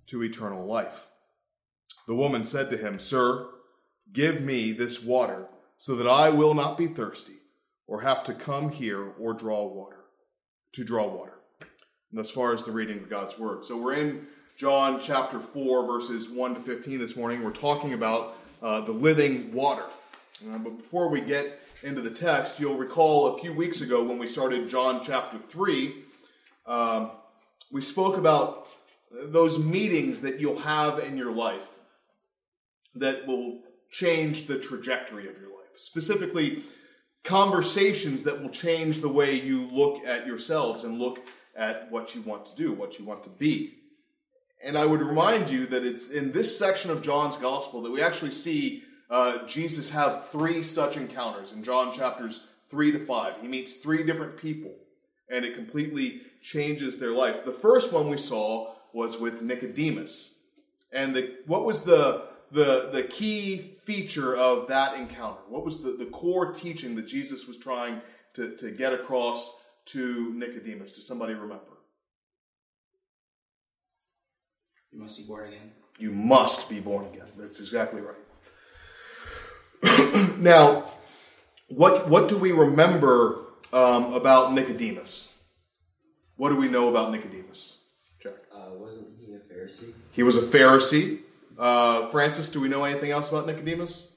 to eternal life. The woman said to him, Sir, give me this water so that I will not be thirsty or have to come here or draw water. And thus far as the reading of God's word. So we're in John chapter 4, verses 1 to 15 this morning. We're talking about the living water. But before we get into the text, you'll recall a few weeks ago when we started John chapter 3, we spoke about those meetings that you'll have in your life that will change the trajectory of your life. Specifically, conversations that will change the way you look at yourselves and look at what you want to do, what you want to be. And I would remind you that it's in this section of John's gospel that we actually see Jesus have 3 such encounters in John chapters 3 to 5. He meets 3 different people, and it completely changes their life. The first one we saw was with Nicodemus. And what was the key feature of that encounter? What was the core teaching that Jesus was trying to get across to Nicodemus? Does somebody remember? You must be born again. You must be born again. That's exactly right. Now, what do we remember about Nicodemus? What do we know about Nicodemus? Jack? Wasn't he a Pharisee? He was a Pharisee. Francis, do we know anything else about Nicodemus?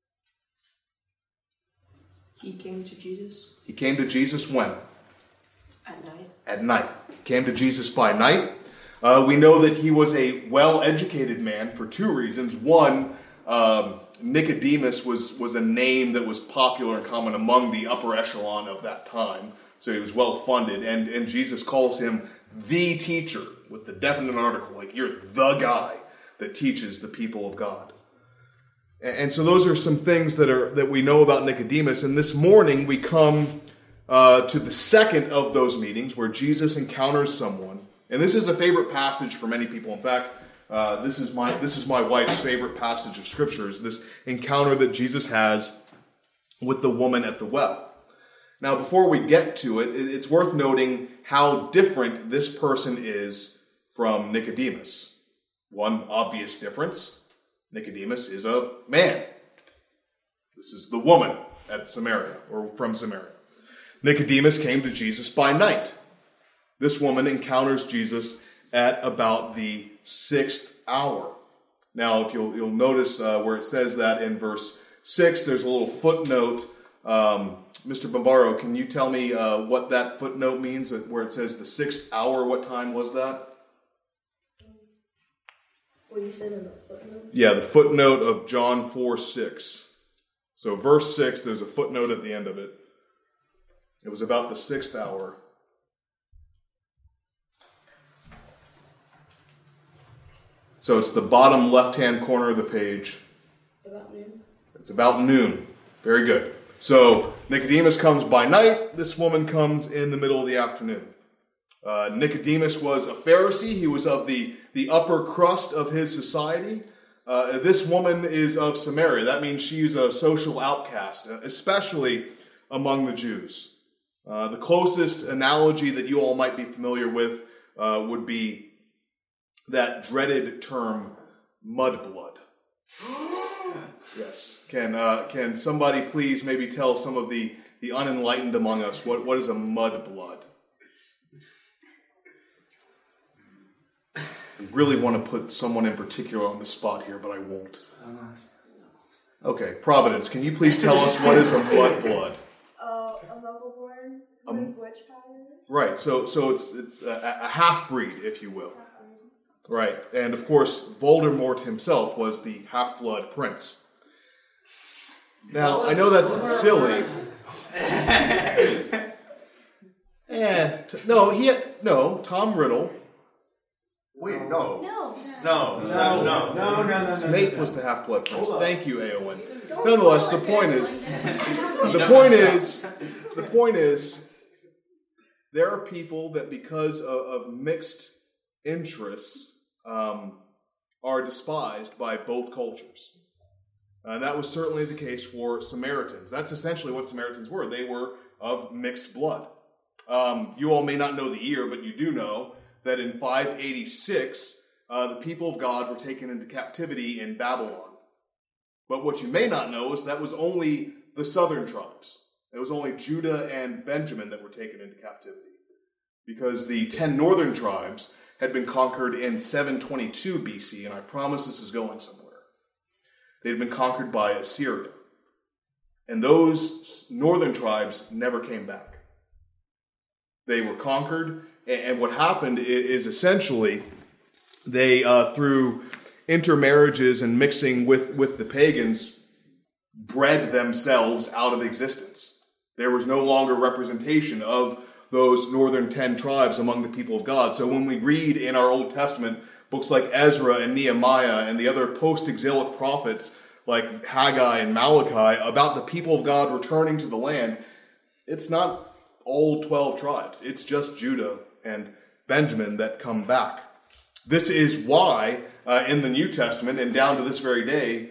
He came to Jesus. He came to Jesus when? At night. At night. He came to Jesus by night. We know that he was a well-educated man for 2 reasons. One, Nicodemus was a name that was popular and common among the upper echelon of that time. So he was well-funded. And Jesus calls him the teacher with the definite article. Like, you're the guy that teaches the people of God. And so those are some things that we know about Nicodemus. And this morning we come to the second of those meetings where Jesus encounters someone. And this is a favorite passage for many people. In fact, this is my wife's favorite passage of Scripture, is this encounter that Jesus has with the woman at the well. Now, before we get to it, it's worth noting how different this person is from Nicodemus. One obvious difference: Nicodemus is a man. This is the woman at Samaria, or from Samaria. Nicodemus came to Jesus by night. This woman encounters Jesus at about the 6th hour. Now, if you'll notice where it says that in verse 6, there's a little footnote. Mr. Bombaro, can you tell me what that footnote means, where it says the 6th hour? What time was that? What you said in the footnote? Yeah, the footnote of John 4:6. So verse 6, there's a footnote at the end of it. It was about the 6th hour. So it's the bottom left-hand corner of the page. About noon. It's about noon. Very good. So Nicodemus comes by night. This woman comes in the middle of the afternoon. Nicodemus was a Pharisee. He was of the upper crust of his society. This woman is of Samaria. That means she's a social outcast, especially among the Jews. The closest analogy that you all might be familiar with would be that dreaded term, mudblood. Yes. Can somebody please maybe tell some of the unenlightened among us what is a mudblood? I really want to put someone in particular on the spot here, but I won't. Okay, Providence, can you please tell us what is a mudblood? A muggle-born whose witch powers. Right, so it's a half-breed, if you will. Right, and of course, Voldemort himself was the half-blood prince. Now, I know that's silly. Tom Riddle. Wait, no. Snape was the half-blood prince. Thank you, Eowyn. Nonetheless, the point is, there are people that because of mixed interests are despised by both cultures. And that was certainly the case for Samaritans. That's essentially what Samaritans were. They were of mixed blood. You all may not know the year, but you do know that in 586, the people of God were taken into captivity in Babylon. But what you may not know is that was only the southern tribes. It was only Judah and Benjamin that were taken into captivity, because the 10 northern tribes had been conquered in 722 BC, and I promise this is going somewhere. They had been conquered by Assyria. And those northern tribes never came back. They were conquered, and what happened is essentially they, through intermarriages and mixing with the pagans, bred themselves out of existence. There was no longer representation of those northern 10 tribes among the people of God. So when we read in our Old Testament books like Ezra and Nehemiah and the other post-exilic prophets like Haggai and Malachi about the people of God returning to the land, it's not all 12 tribes. It's just Judah and Benjamin that come back. This is why in the New Testament and down to this very day,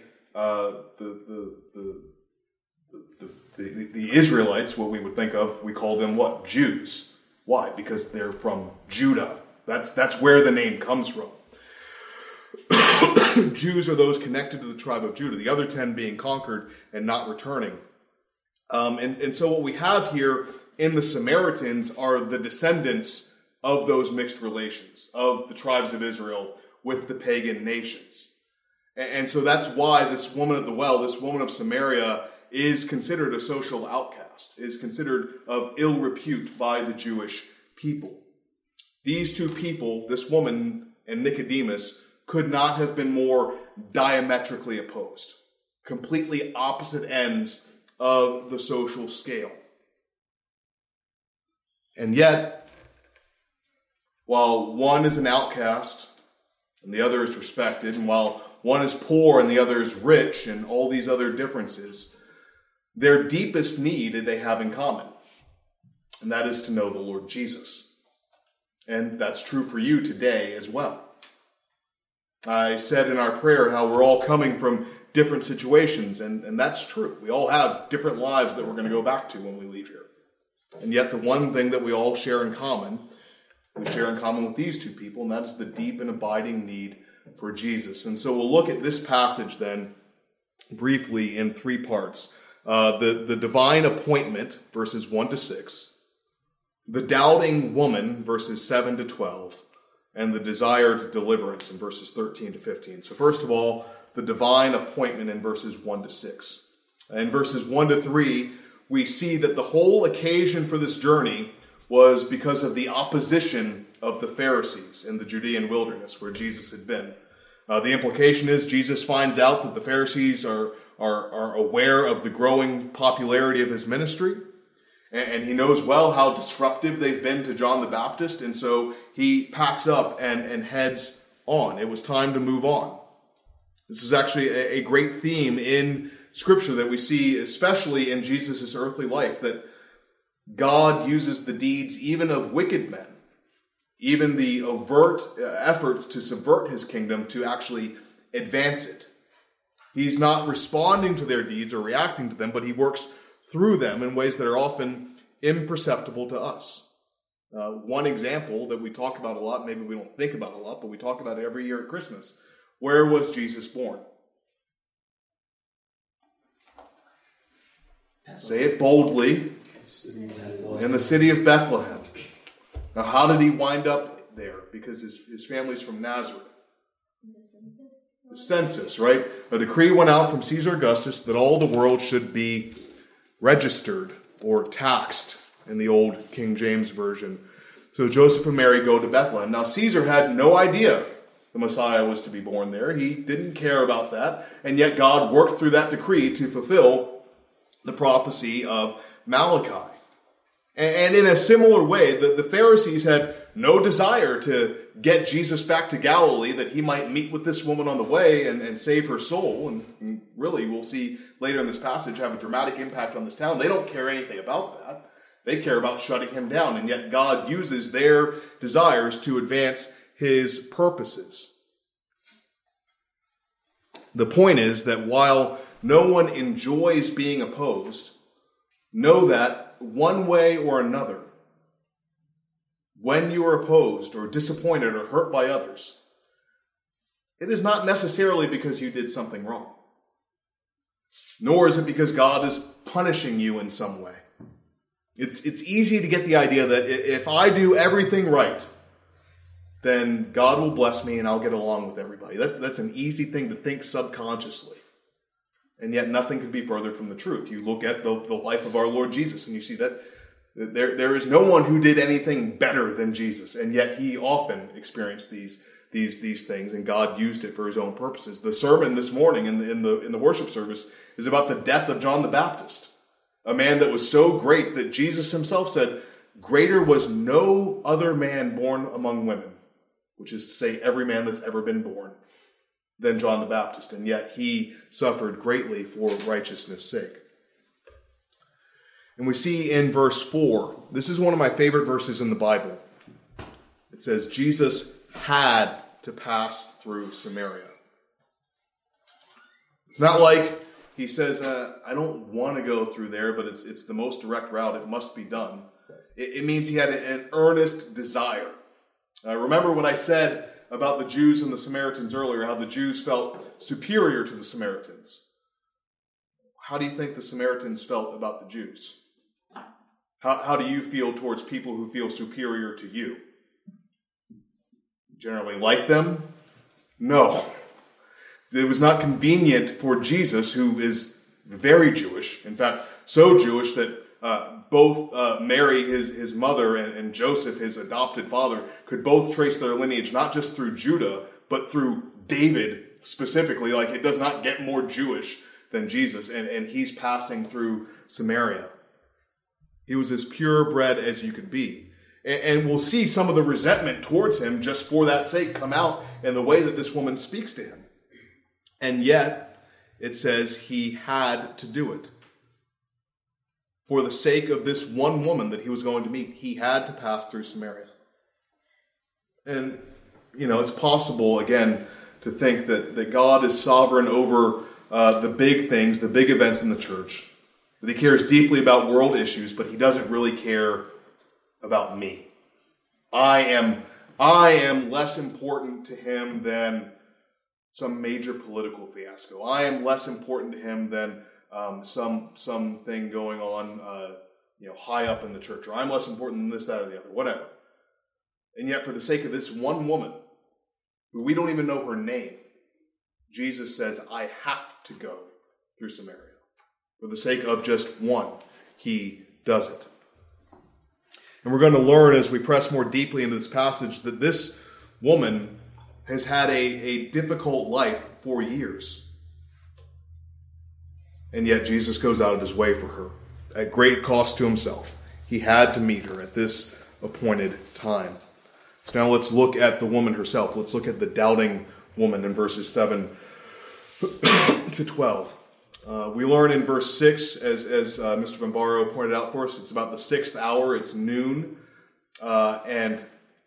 the Israelites, what we would think of, we call them what? Jews. Why? Because they're from Judah. That's where the name comes from. Jews are those connected to the tribe of Judah, the other 10 being conquered and not returning. And so what we have here in the Samaritans are the descendants of those mixed relations, of the tribes of Israel with the pagan nations. And so that's why this woman at the well, this woman of Samaria, is considered a social outcast, is considered of ill repute by the Jewish people. These two people, this woman and Nicodemus, could not have been more diametrically opposed. Completely opposite ends of the social scale. And yet, while one is an outcast and the other is respected, and while one is poor and the other is rich, and all these other differences, their deepest need they have in common, and that is to know the Lord Jesus. And that's true for you today as well. I said in our prayer how we're all coming from different situations, and that's true. We all have different lives that we're going to go back to when we leave here. And yet the one thing that we all share in common, we share in common with these two people, and that is the deep and abiding need for Jesus. And so we'll look at this passage then briefly in three parts. The divine appointment, verses 1 to 6, the doubting woman, verses 7 to 12, and the desired deliverance in verses 13 to 15. So first of all, the divine appointment in verses 1 to 6. In verses 1 to 3, we see that the whole occasion for this journey was because of the opposition of the Pharisees in the Judean wilderness where Jesus had been. The implication is Jesus finds out that the Pharisees are aware of the growing popularity of his ministry, and he knows well how disruptive they've been to John the Baptist, and so he packs up and heads on. It was time to move on. This is actually a great theme in Scripture that we see, especially in Jesus' earthly life, that God uses the deeds even of wicked men, even the overt efforts to subvert his kingdom, to actually advance it. He's not responding to their deeds or reacting to them, but he works through them in ways that are often imperceptible to us. One example that we talk about a lot, maybe we don't think about a lot, but we talk about it every year at Christmas. Where was Jesus born? Say it boldly. In the city of Bethlehem. Now, how did he wind up there? Because his family's from Nazareth. The census? The census, right? A decree went out from Caesar Augustus that all the world should be registered or taxed in the old King James Version. So Joseph and Mary go to Bethlehem. Now, Caesar had no idea the Messiah was to be born there. He didn't care about that. And yet God worked through that decree to fulfill the prophecy of Malachi. And in a similar way, the Pharisees had no desire to get Jesus back to Galilee, that he might meet with this woman on the way and save her soul. And really, we'll see later in this passage, have a dramatic impact on this town. They don't care anything about that. They care about shutting him down. And yet God uses their desires to advance his purposes. The point is that while no one enjoys being opposed, know that one way or another, when you are opposed or disappointed or hurt by others, it is not necessarily because you did something wrong. Nor is it because God is punishing you in some way. It's easy to get the idea that if I do everything right, then God will bless me and I'll get along with everybody. That's an easy thing to think subconsciously. And yet nothing could be further from the truth. You look at the life of our Lord Jesus and you see that there is no one who did anything better than Jesus. And yet he often experienced these things, and God used it for his own purposes. The sermon this morning in the worship service is about the death of John the Baptist, a man that was so great that Jesus himself said, greater was no other man born among women, which is to say every man that's ever been born, than John the Baptist. And yet he suffered greatly for righteousness' sake. And we see in verse 4, this is one of my favorite verses in the Bible. It says, Jesus had to pass through Samaria. It's not like he says, I don't want to go through there, but it's the most direct route. It must be done. It means he had an earnest desire. Remember what I said about the Jews and the Samaritans earlier, how the Jews felt superior to the Samaritans. How do you think the Samaritans felt about the Jews? How do you feel towards people who feel superior to you? Generally like them? No. It was not convenient for Jesus, who is very Jewish, in fact, so Jewish that both Mary, his mother, and Joseph, his adopted father, could both trace their lineage not just through Judah, but through David specifically. Like, it does not get more Jewish than Jesus, and he's passing through Samaria. He was as purebred as you could be. And we'll see some of the resentment towards him just for that sake come out in the way that this woman speaks to him. And yet, it says he had to do it. For the sake of this one woman that he was going to meet, he had to pass through Samaria. And, it's possible, again, to think that God is sovereign over the big things, the big events in the church. That he cares deeply about world issues, but he doesn't really care about me. I am less important to him than some major political fiasco. I am less important to him than something going on, high up in the church, or I'm less important than this, that, or the other, whatever. And yet, for the sake of this one woman, who we don't even know her name, Jesus says, I have to go through Samaria. For the sake of just one, he does it. And we're going to learn as we press more deeply into this passage that this woman has had a difficult life for years. And yet Jesus goes out of his way for her at great cost to himself. He had to meet her at this appointed time. So now let's look at the woman herself. Let's look at the doubting woman in verses 7 to 12. We learn in verse 6, as Mr. Bombaro pointed out for us, it's about the 6th hour, it's noon. And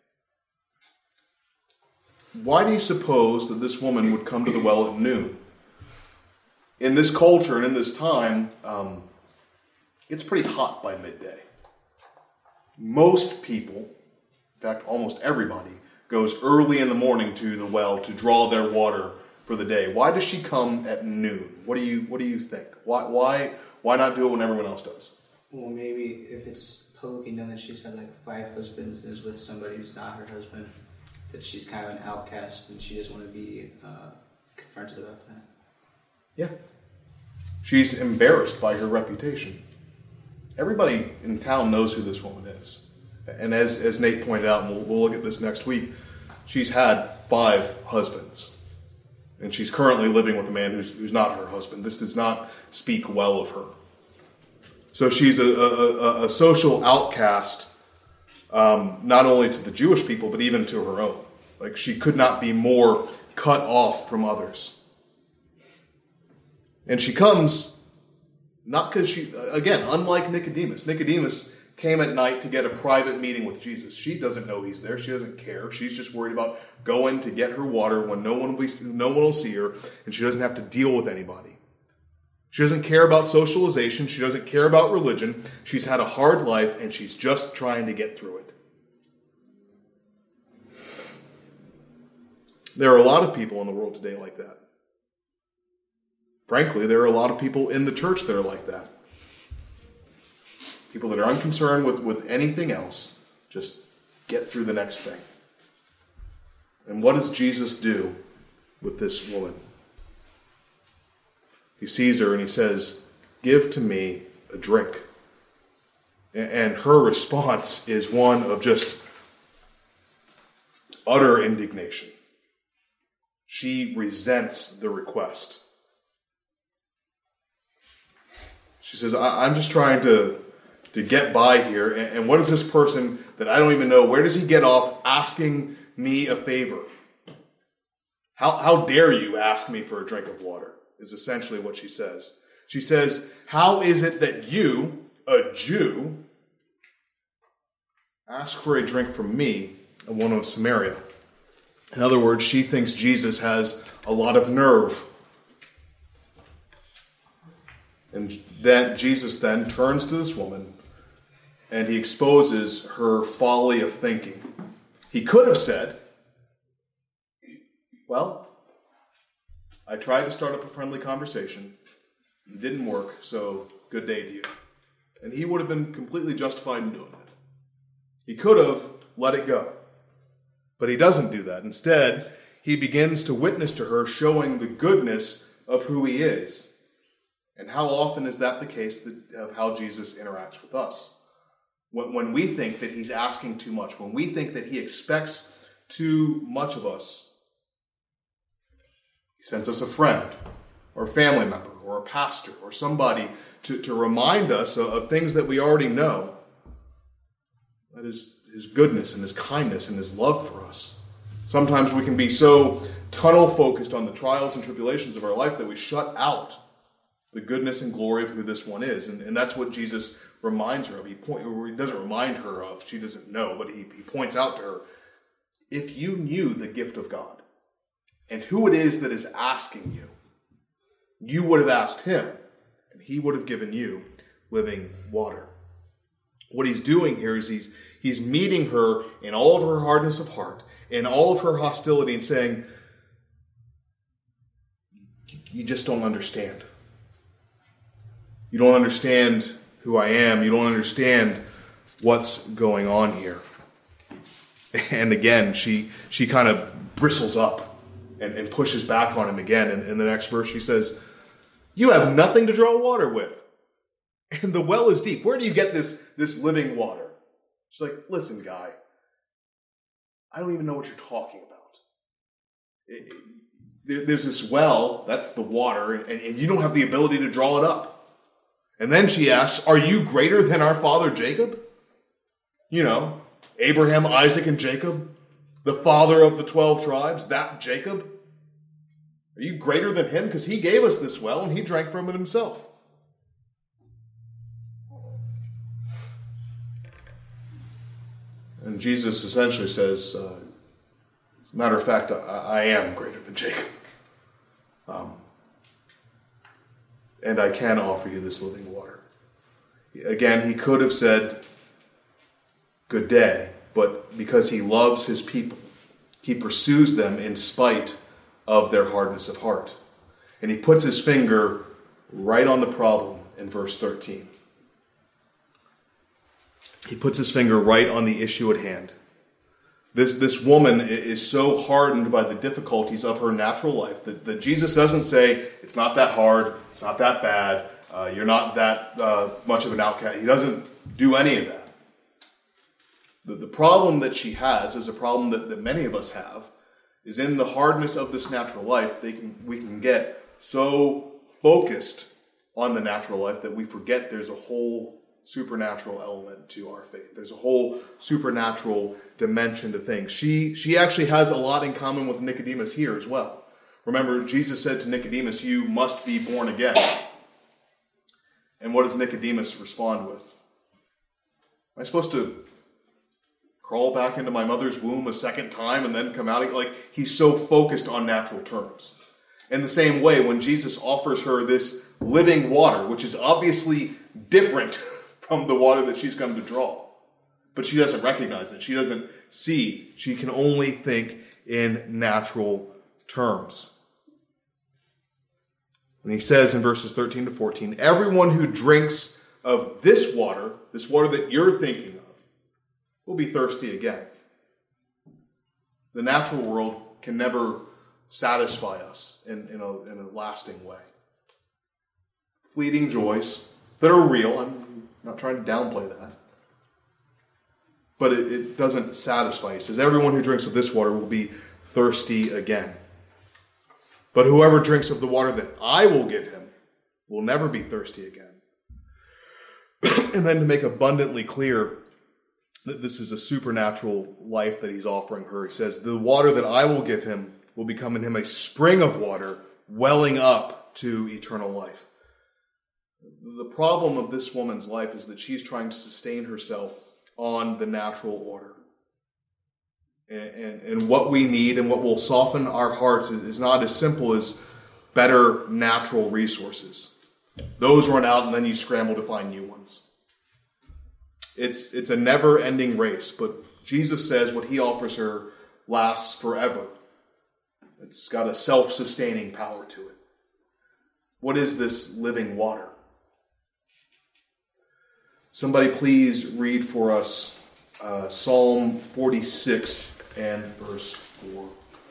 why do you suppose that this woman would come to the well at noon? In this culture and in this time, it's pretty hot by midday. Most people, in fact almost everybody, goes early in the morning to the well to draw their water for the day. Why does she come at noon? What do you think? Why not do it when everyone else does? Well, maybe if it's publicly known that she's had 5 husbands and is with somebody who's not her husband, that she's kind of an outcast and she doesn't want to be confronted about that. Yeah. She's embarrassed by her reputation. Everybody in town knows who this woman is. And as Nate pointed out, and we'll look at this next week, she's had 5 husbands. And she's currently living with a man who's not her husband. This does not speak well of her. So she's a social outcast, not only to the Jewish people, but even to her own. She could not be more cut off from others. And she comes, not because she, again, unlike Nicodemus. Nicodemus came at night to get a private meeting with Jesus. She doesn't know he's there. She doesn't care. She's just worried about going to get her water when no one will see her, and she doesn't have to deal with anybody. She doesn't care about socialization. She doesn't care about religion. She's had a hard life, and she's just trying to get through it. There are a lot of people in the world today like that. Frankly, there are a lot of people in the church that are like that. People that are unconcerned with anything else, just get through the next thing. And what does Jesus do with this woman? He sees her and he says, "Give to me a drink." And her response is one of just utter indignation. She resents the request. She says, I'm just trying to get by here. And what is this person that I don't even know, where does he get off asking me a favor? How dare you ask me for a drink of water, is essentially what she says. She says, how is it that you, a Jew, ask for a drink from me, a woman of Samaria? In other words, she thinks Jesus has a lot of nerve. And then Jesus then turns to this woman and he exposes her folly of thinking. He could have said, well, I tried to start up a friendly conversation. It didn't work, so good day to you. And he would have been completely justified in doing it. He could have let it go. But he doesn't do that. Instead, he begins to witness to her, showing the goodness of who he is. And how often is that the case of how Jesus interacts with us? When we think that he's asking too much, when we think that he expects too much of us, he sends us a friend or a family member or a pastor or somebody to remind us of things that we already know. That is his goodness and his kindness and his love for us. Sometimes we can be so tunnel-focused on the trials and tribulations of our life that we shut out the goodness and glory of who this one is. And that's what Jesus reminds her of. He doesn't remind her of, she doesn't know, but he points out to her, if you knew the gift of God and who it is that is asking you, you would have asked him, and he would have given you living water. What he's doing here is he's meeting her in all of her hardness of heart, in all of her hostility, and saying, you just don't understand. You don't understand who I am. You don't understand what's going on here. And again, she kind of bristles up and pushes back on him again. And in the next verse, she says, you have nothing to draw water with. And the well is deep. Where do you get this living water? She's like, listen, guy, I don't even know what you're talking about. There's this well, that's the water, and you don't have the ability to draw it up. And then she asks, are you greater than our father Jacob? You know, Abraham, Isaac, and Jacob, the father of the 12 tribes, that Jacob. Are you greater than him? Because he gave us this well and he drank from it himself. And Jesus essentially says, matter of fact, I am greater than Jacob. And I can offer you this living water. Again, he could have said, good day, but because he loves his people, he pursues them in spite of their hardness of heart. And he puts his finger right on the problem in verse 13. He puts his finger right on the issue at hand. This woman is so hardened by the difficulties of her natural life that Jesus doesn't say, it's not that hard, it's not that bad, you're not that much of an outcast. He doesn't do any of that. The problem that she has is a problem that many of us have, is in the hardness of this natural life, we can get so focused on the natural life that we forget there's a whole supernatural element to our faith. There's a whole supernatural dimension to things. She actually has a lot in common with Nicodemus here as well. Remember, Jesus said to Nicodemus, you must be born again. And what does Nicodemus respond with? Am I supposed to crawl back into my mother's womb a second time and then come out? Like, he's so focused on natural terms. In the same way, when Jesus offers her this living water, which is obviously different from the water that she's come to draw, but she doesn't recognize it. She doesn't see. She can only think in natural terms. And he says in verses 13 to 14, everyone who drinks of this water that you're thinking of, will be thirsty again. The natural world can never satisfy us in a lasting way. Fleeting joys that are real, I'm not trying to downplay that, but it doesn't satisfy. He says, everyone who drinks of this water will be thirsty again. But whoever drinks of the water that I will give him will never be thirsty again. And then to make abundantly clear that this is a supernatural life that he's offering her, he says, the water that I will give him will become in him a spring of water welling up to eternal life. The problem of this woman's life is that she's trying to sustain herself on the natural order. And what we need and what will soften our hearts is not as simple as better natural resources. Those run out and then you scramble to find new ones. It's a never-ending race, but Jesus says what he offers her lasts forever. It's got a self-sustaining power to it. What is this living water? Somebody please read for us Psalm 46 and verse 4.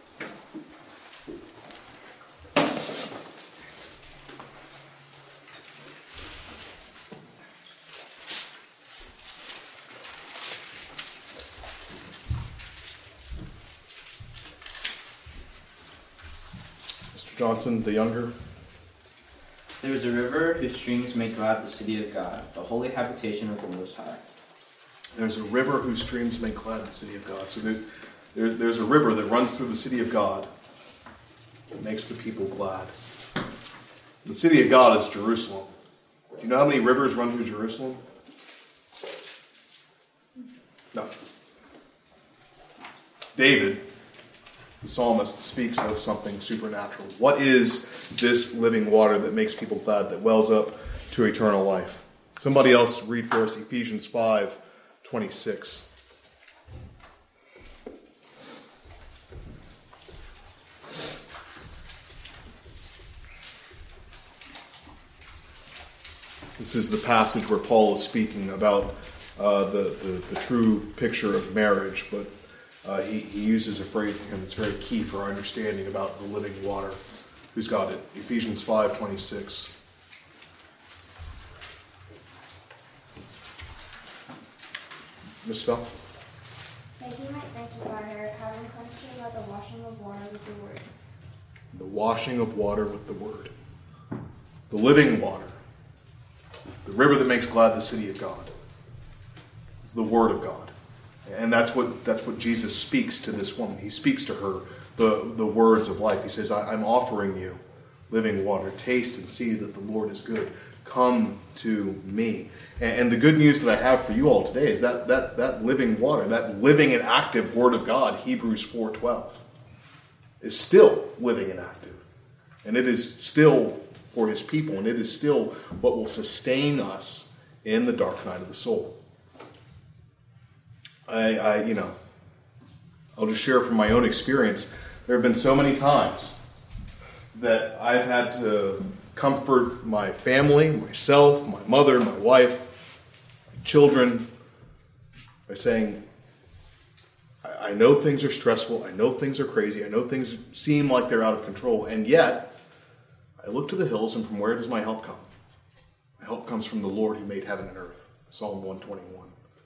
Mr. Johnson, the younger. There is a river whose streams make glad the city of God, the holy habitation of the Most High. There's a river whose streams make glad the city of God. So there's a river that runs through the city of God that makes the people glad. The city of God is Jerusalem. Do you know how many rivers run through Jerusalem? No. David, the psalmist, speaks of something supernatural. What is this living water that makes people glad, that wells up to eternal life? Somebody else read for us Ephesians 5:26. This is the passage where Paul is speaking about the true picture of marriage, but he uses a phrase that's very key for our understanding about the living water. Who's got it? Ephesians 5:26. Miss Spell? That he might sanctify her, having cleansed her by the washing of water with the word. The washing of water with the word. The living water. The river that makes glad the city of God. It's the word of God. And that's what Jesus speaks to this woman. He speaks to her the words of life. He says, I'm offering you living water. Taste and see that the Lord is good. Come to me. And the good news that I have for you all today is that living water, that living and active word of God, Hebrews 4:12, is still living and active. And it is still for his people. And it is still what will sustain us in the dark night of the soul. I'll just share from my own experience. There have been so many times that I've had to comfort my family, myself, my mother, my wife, my children, by saying, I know things are stressful, I know things are crazy, I know things seem like they're out of control, and yet I look to the hills, and from where does my help come? My help comes from the Lord who made heaven and earth. Psalm 121.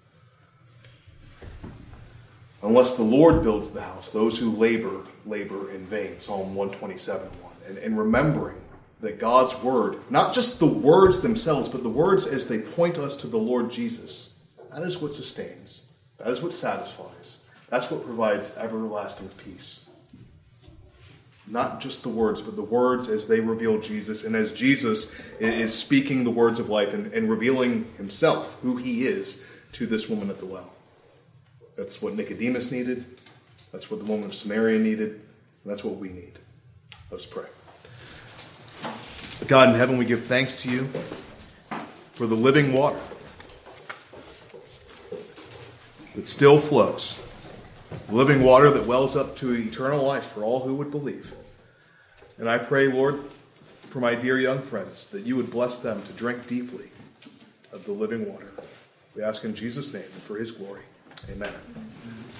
Unless the Lord builds the house, those who labor in vain. Psalm 127:1. And remembering that God's word, not just the words themselves, but the words as they point us to the Lord Jesus, that is what sustains. That is what satisfies. That's what provides everlasting peace. Not just the words, but the words as they reveal Jesus, and as Jesus is speaking the words of life and revealing himself, who he is, to this woman at the well. That's what Nicodemus needed. That's what the woman of Samaria needed. And that's what we need. Let's pray. God in heaven, we give thanks to you for the living water that still flows. living water that wells up to eternal life for all who would believe. And I pray, Lord, for my dear young friends, that you would bless them to drink deeply of the living water. We ask in Jesus' name and for his glory. Amen.